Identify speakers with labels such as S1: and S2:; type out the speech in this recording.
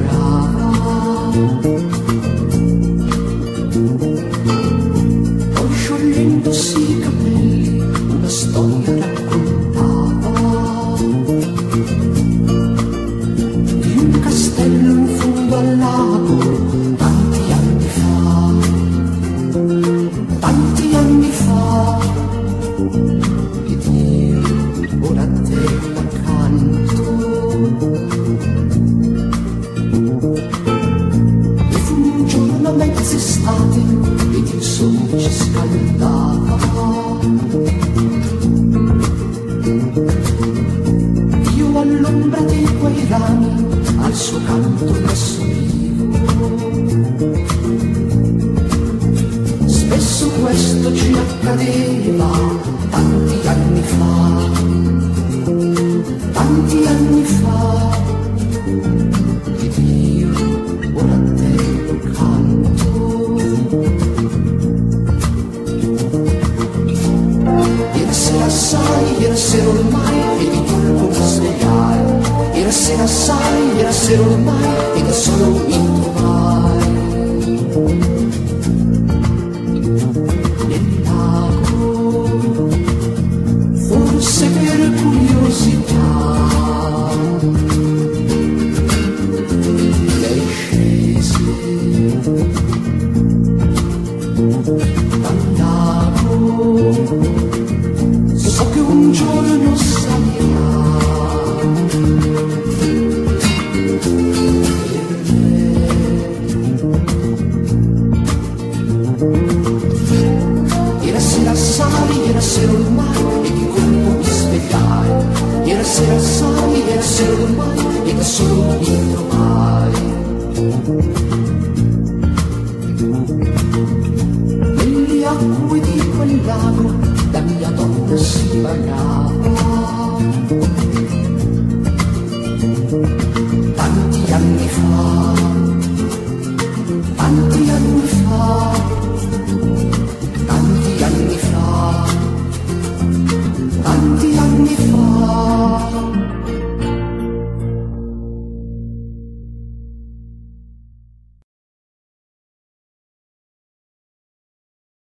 S1: innamorava. Poi sciogliendosi i capelli una storia raccontava di un castello in fondo al lago tanti anni fa, tanti anni fa. Ed io ora a te l'accanto. E fu un giorno a mezz'estate ed il sole ci scaldava. Io all'ombra dei quei rami al suo canto messo vivo. Spesso questo ci accadeva tanti anni fa, tanti anni fa. Ed io ora a te lo canto. Ieri sera sai, ieri sera ormai e di colpo mi svegliai. Ieri sera sai, ieri sera ormai e da solo mi trovai nel lago, forse per curiosità. Lei scese dal lago, so che un giorno salirà per me. Ieri sera sai, ieri sera ormai e di colpo mi svegliai. Ieri sera sai, ieri sera ormai e da solo mi trovai nelle acque di quel lago. La mia donna si bagnava.